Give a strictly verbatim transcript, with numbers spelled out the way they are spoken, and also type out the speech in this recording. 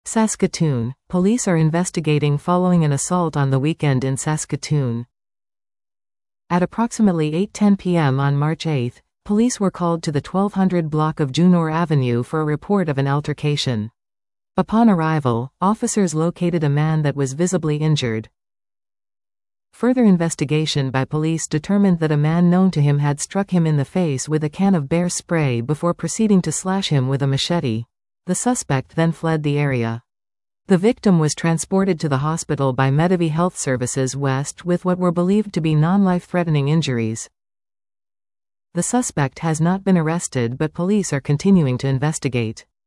Saskatoon. Police are investigating following an assault on the weekend in Saskatoon. At approximately eight ten p m on March eighth, police were called to the twelve hundred block of Junor Avenue for a report of an altercation. Upon arrival, officers located a man that was visibly injured. Further investigation by police determined that a man known to him had struck him in the face with a can of bear spray before proceeding to slash him with a machete. The suspect then fled the area. The victim was transported to the hospital by Medavie Health Services West with what were believed to be non-life-threatening injuries. The suspect has not been arrested, but police are continuing to investigate.